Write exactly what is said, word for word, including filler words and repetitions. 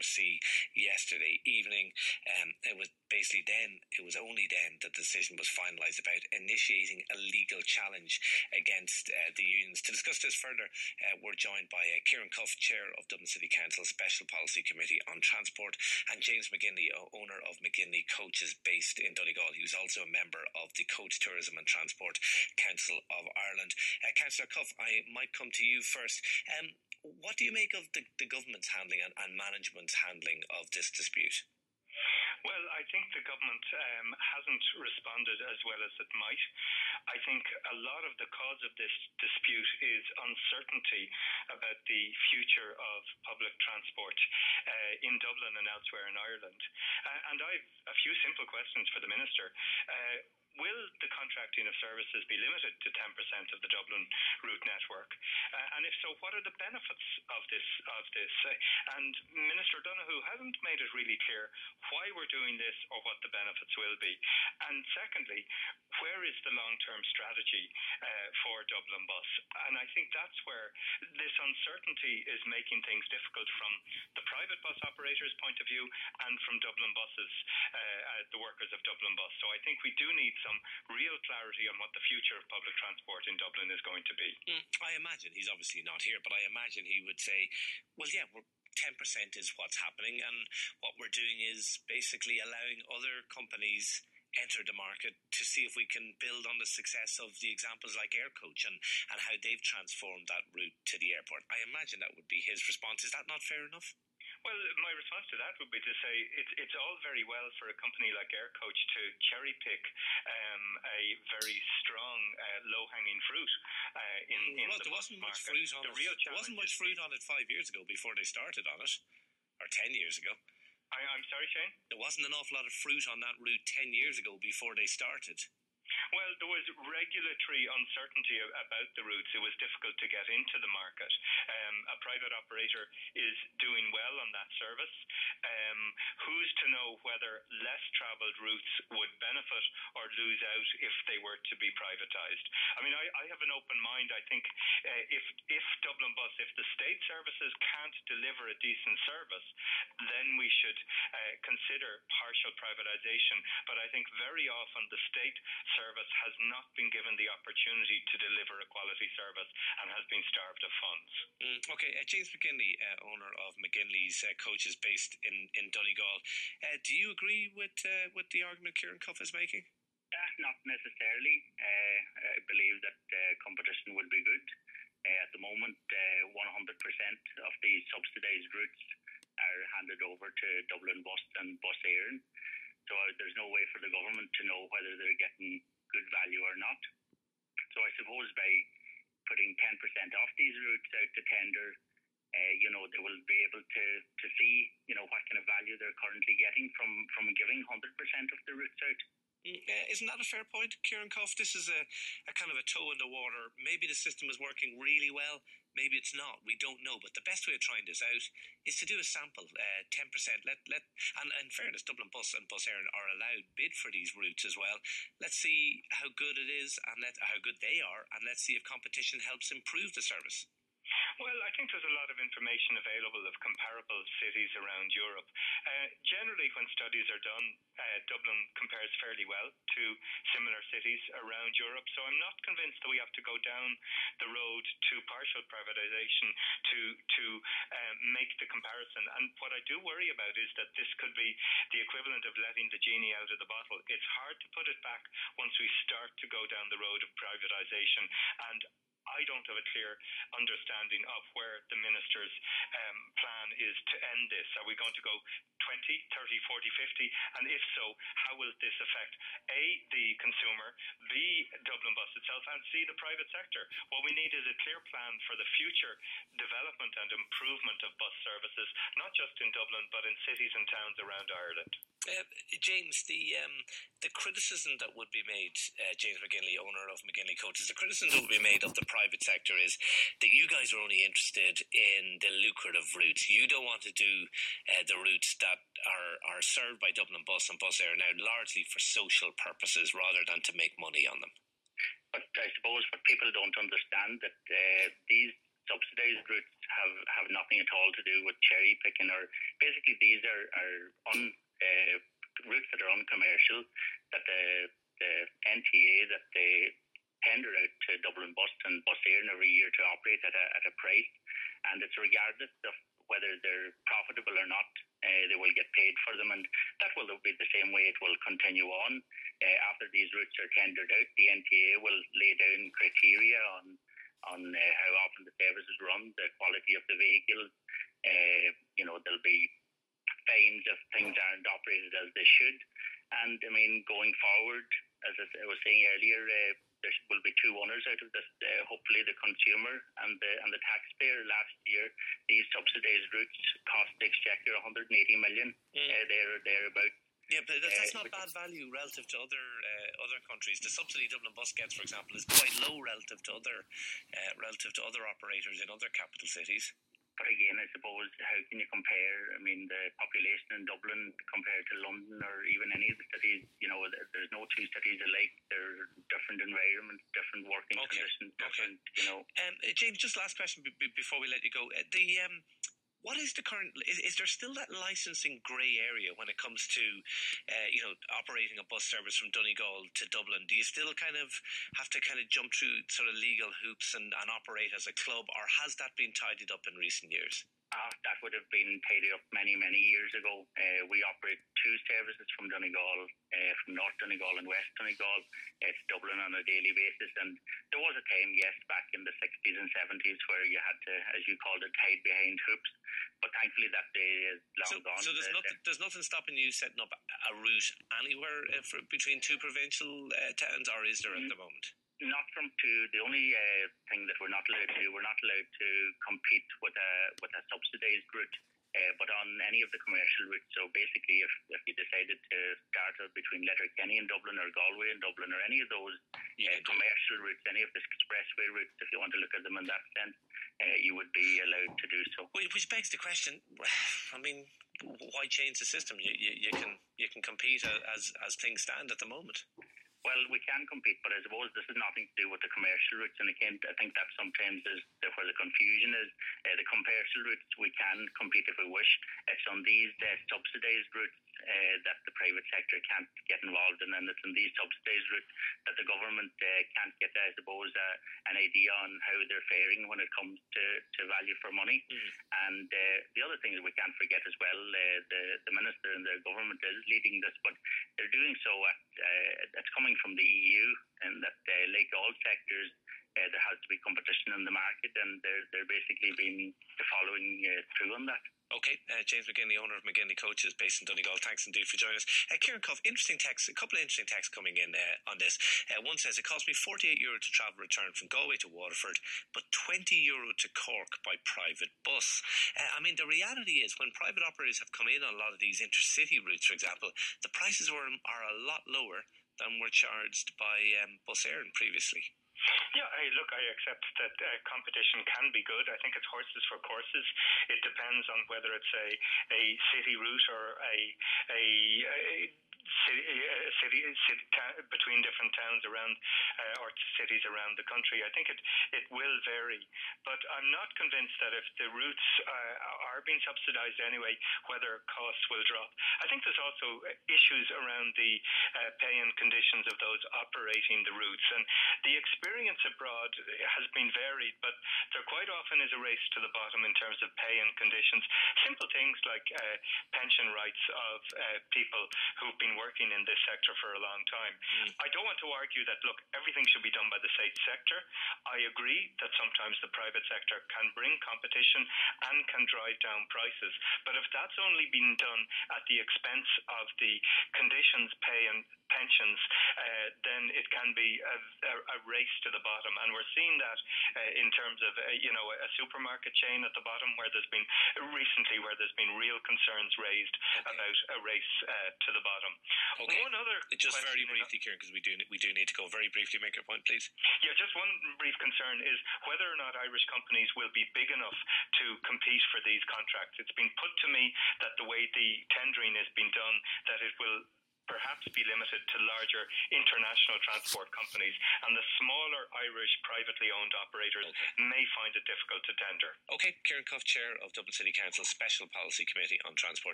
C yesterday evening. Um, it was basically then, it was only then that the decision was finalised about initiating a legal challenge against uh, the unions. To discuss this further, uh, we're joined by uh, Kieran Cuff, Chair of Dublin City Council Special Policy Committee on Transport, and James McGinley, owner of McGinley Coaches based in Donegal. He was also a member of the Coach Tourism and Transport Council of Ireland. Uh, Councillor Cuff, I might come to you first. Um, what do you make of the, the government's handling and, and management's handling of this dispute? Well, I think the government um, hasn't responded as well as it might. I think a lot of the cause of this dispute is uncertainty about the future of public transport uh, in Dublin and elsewhere in Ireland. Uh, and I've a few simple questions for the Minister. Uh, Will the contracting of services be limited to ten percent of the Dublin route network? Uh, and if so, what are the benefits of this? Of this? Uh, and Minister Donoghue hasn't made it really clear why we're doing this or what the benefits will be. And secondly, where is the long-term strategy uh, for Dublin Bus? And I think that's where this uncertainty is making things difficult from the private bus operators' point of view and from Dublin Buses, uh, the workers of Dublin Bus. So I think we do need some real clarity on what the future of public transport in Dublin is going to be. Mm, I imagine, he's obviously not here, but I imagine he would say, well, yeah, we're ten percent is what's happening, and what we're doing is basically allowing other companies enter the market to see if we can build on the success of the examples like Aircoach and, and how they've transformed that route to the airport. I imagine that would be his response. Is that not fair enough? Well, my response to that would be to say it's it's all very well for a company like Aircoach to cherry pick um, a very strong uh, low hanging fruit uh, in, in well, the there wasn't market. much fruit on the it. Real there wasn't much fruit on it five years ago before they started on it, or ten years ago. I, I'm sorry, Shane? There wasn't an awful lot of fruit on that route ten years ago before they started. Well, there was regulatory uncertainty about the routes. It was difficult to get into the market. Um, a private operator is doing well on that service. Um, who's to know whether less travelled routes would benefit or lose out if they were to be privatised? I mean, I, I have an open mind. I think uh, if if Dublin Bus, if the state services can't deliver a decent service, then we should uh, consider partial privatisation. But I think very often the state service has not been given the opportunity to deliver a quality service and has been starved of funds. Mm, okay, uh, James McGinley, uh, owner of McGinley's uh, Coaches based in, in Donegal. Uh, do you agree with uh, with the argument Kieran Cuff is making? Uh, not necessarily. Uh, I believe that uh, competition will be good. Uh, at the moment, uh, one hundred percent of the subsidised routes are handed over to Dublin Bus and Bus Éireann. So uh, there's no way for the government to know whether they're getting good value or not. So I suppose by putting ten percent off these routes out to tender, uh, you know, they will be able to, to see, you know, what kind of value they're currently getting from, from giving one hundred percent of the routes out. Uh, isn't that a fair point, Kieran Cuff? This is a, a kind of a toe in the water. Maybe the system is working really well. Maybe it's not. We don't know. But the best way of trying this out is to do a sample, uh, ten percent. Let let and in fairness, Dublin Bus and Bus Éireann are allowed bid for these routes as well. Let's see how good it is and let how good they are, and let's see if competition helps improve the service. Well, I think there's a lot of information available of comparable cities around Europe. Uh, generally, when studies are done, uh, Dublin compares fairly well to similar cities around Europe. So I'm not convinced that we have to go down the road to partial privatisation to to um, make the comparison. And what I do worry about is that this could be the equivalent of letting the genie out of the bottle. It's hard to put it back once we start to go down the road of privatisation. And I don't have a clear understanding of where the Minister's um, plan is to end this. Are we going to go twenty, thirty, forty, fifty? And if so, how will this affect A, the consumer, B, Dublin Bus itself, and C, the private sector? What we need is a clear plan for the future development and improvement of bus services, not just in Dublin, but in cities and towns around Ireland. Uh, James, the um, the criticism that would be made, uh, James McGinley, owner of McGinley Coaches, the criticism that would be made of the private sector is that you guys are only interested in the lucrative routes. You don't want to do uh, the routes that are, are served by Dublin Bus and Bus Éireann now largely for social purposes rather than to make money on them. But I suppose what people don't understand that uh, these subsidised routes have, have nothing at all to do with cherry picking, or basically these are, are un, uh, routes that are uncommercial, that the, the N T A, that they tender out to Dublin Bus and Bus Éireann every year to operate at a, at a price, and it's regardless of whether they're profitable or not, uh, they will get paid for them, and that will be the same way it will continue on. Uh, after these routes are tendered out, the N T A will lay down criteria on on uh, how often the service is run, the quality of the vehicle. Uh, you know, there'll be fines if things aren't operated as they should. And I mean, going forward, as I was saying earlier, uh, there will be two owners out of this. Uh, hopefully, the consumer and the and the taxpayer. Last year, these subsidised routes cost the Exchequer one hundred eighty million. Mm. Uh, there, thereabouts. Yeah, but that's not bad value relative to other uh, other countries. The subsidy Dublin Bus gets, for example, is quite low relative to other uh, relative to other operators in other capital cities. But again, I suppose, how can you compare? I mean, the population in Dublin compared to London or even any of the cities, you know, there's no two cities alike. They're different environments, different working okay. conditions, different, okay. you know. Um, James, just last question b- b- before we let you go. Uh, the um, What is the current, is, is there still that licensing grey area when it comes to, uh, you know, operating a bus service from Donegal to Dublin? Do you still kind of have to kind of jump through sort of legal hoops and, and operate as a club, or has that been tidied up in recent years? Uh, that would have been tidied up many, many years ago. Uh, we operate two services from Donegal, uh, from North Donegal and West Donegal, uh, to Dublin on a daily basis. And there was a time, yes, back in the sixties and seventies where you had to, as you called it, hide behind hoops. But thankfully that day is long so, gone. So there's, uh, nothing, there's nothing stopping you setting up a route anywhere uh, for, between two provincial uh, towns, or is there at the moment? Not from two. The only uh, thing that we're not allowed to do, we're not allowed to compete with a with a subsidised route, uh, but on any of the commercial routes. So basically, if, if you decided to start out between Letterkenny and Dublin, or Galway and Dublin, or any of those uh, commercial routes, any of the expressway routes, if you want to look at them in that sense, uh, you would be allowed to do so. Which begs the question, I mean, why change the system? You, you, you can you can compete as as things stand at the moment. Well, we can compete, but I suppose this has nothing to do with the commercial routes, and again, I think that sometimes is where the confusion is. Uh, the commercial routes, we can compete if we wish. It's on these uh, subsidised routes uh, that the private sector can't get involved in, and it's in these subsidised routes that the government uh, can't get, I suppose, uh, an idea on how they're faring when it comes to, to value for money. Mm. And uh, the other thing that we can't forget as well, uh, the, the minister and the government is leading this, but they're doing so at, uh, it's coming from the E U, and that uh, like all sectors, uh, there has to be competition in the market, and they're they're basically being following uh, through on that. Okay, uh, James McGinley, owner of McGinley Coaches, based in Donegal. Thanks indeed for joining us. Uh, Kieran Cuff, interesting text, a couple of interesting texts coming in uh, on this. Uh, one says, it cost me forty-eight euro to travel return from Galway to Waterford, but twenty euro to Cork by private bus. Uh, I mean, the reality is, when private operators have come in on a lot of these intercity routes, for example, the prices were are a lot lower than were charged by um, Bus Éireann previously. Yeah, hey, look, I accept that uh, competition can be good. I think it's horses for courses. It depends on whether it's a, a city route or a a, a city, uh, city, city ta- between different towns around uh, or cities around the country. I think it, it will vary, but I'm not convinced that if the routes uh, are being subsidised anyway, whether costs will drop. I think there's also issues around the uh, pay and conditions of those operating the routes, and the experience abroad has been varied, but there quite often is a race to the bottom in terms of pay and conditions. Simple things like uh, pension rights of uh, people who've been working in this sector for a long time. Mm. I don't want to argue that, look, everything should be done by the state sector. I agree that sometimes the private sector can bring competition and can drive down prices, but if that's only been done at the expense of the conditions, pay and pensions, uh, then it can be a, a, a race to the bottom, and we're seeing that uh, in terms of uh, you know a supermarket chain at the bottom, where there's been recently where there's been real concerns raised okay. about a race uh, to the bottom. Okay. One other just very briefly, Kieran, because we do we do need to go very briefly. Make your point, please. Yeah, just one brief concern is whether or not Irish companies will be big enough to compete for these contracts. It's been put to me that the way the tendering has been done, that it will perhaps be limited to larger international transport companies, and the smaller Irish privately owned operators okay. may find it difficult to tender. Okay, Kieran Cuff, Chair of Dublin City Council Special Policy Committee on Transport.